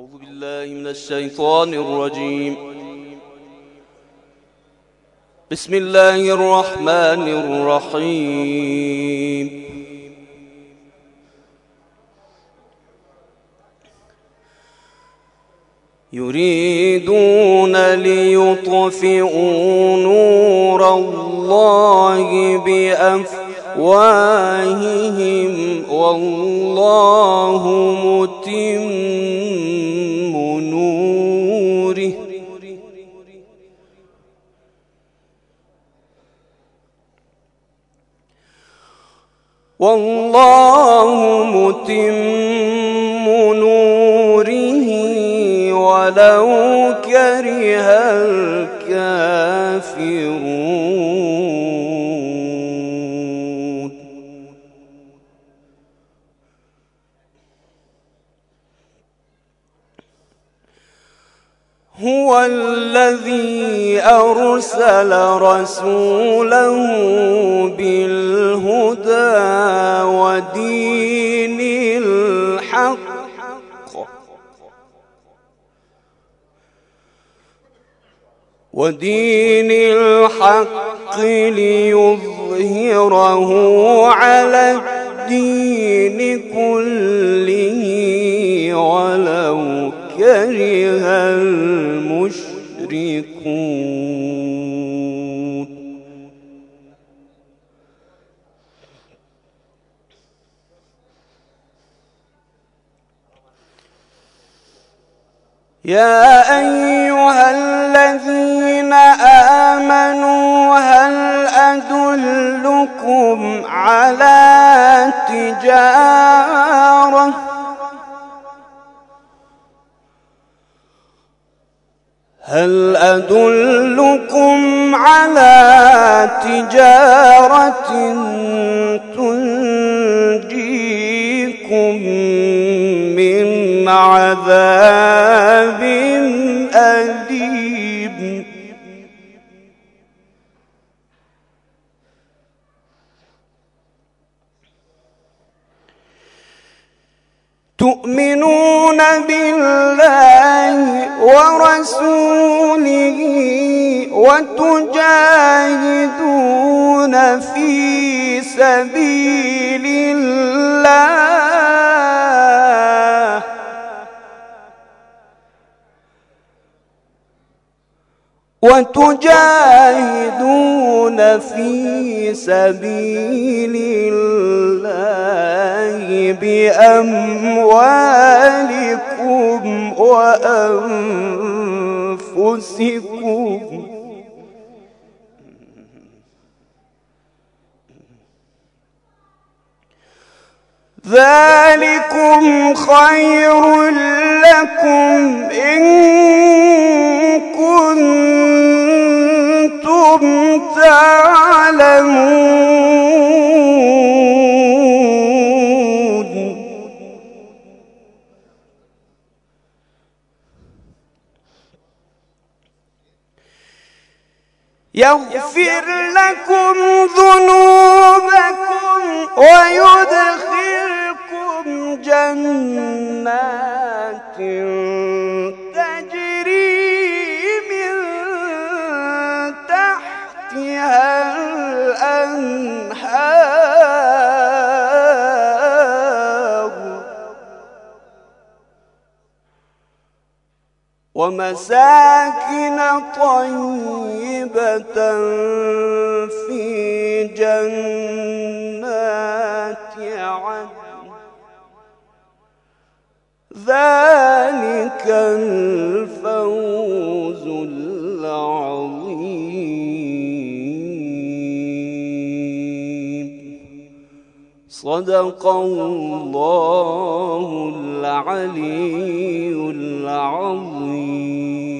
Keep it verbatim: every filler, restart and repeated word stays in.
أعوذ بالله من الشيطان الرجيم. بسم الله الرحمن الرحيم. يريدون ليطفئوا نور الله بأفواههم والله متم نوره والله متم نوره ولو كره الكافرون. هو الذي أرسل رسوله بالهدى ودين الحق ودين الحق ليظهره على الدين كله ولو كره المشركون. يا أيها الذين آمنوا هل أدلكم على تجارة هل أدلكم على تجارة تنجيكم من عذاب أليم تؤمنون بالله ورسوله وتجاهدون في سبيل الله وتجاهدون في سبيل الله بأموالكم وأنفسكم ذلكم خير لكم إن كنتم تعلمون. يغفر لكم ذنوبكم ويدخلكم جنات تجري من تحتها الأنهار ومساكن طيبة في جنات عدن ذلك الفوز العظيم. صدق الله العلي العظيم.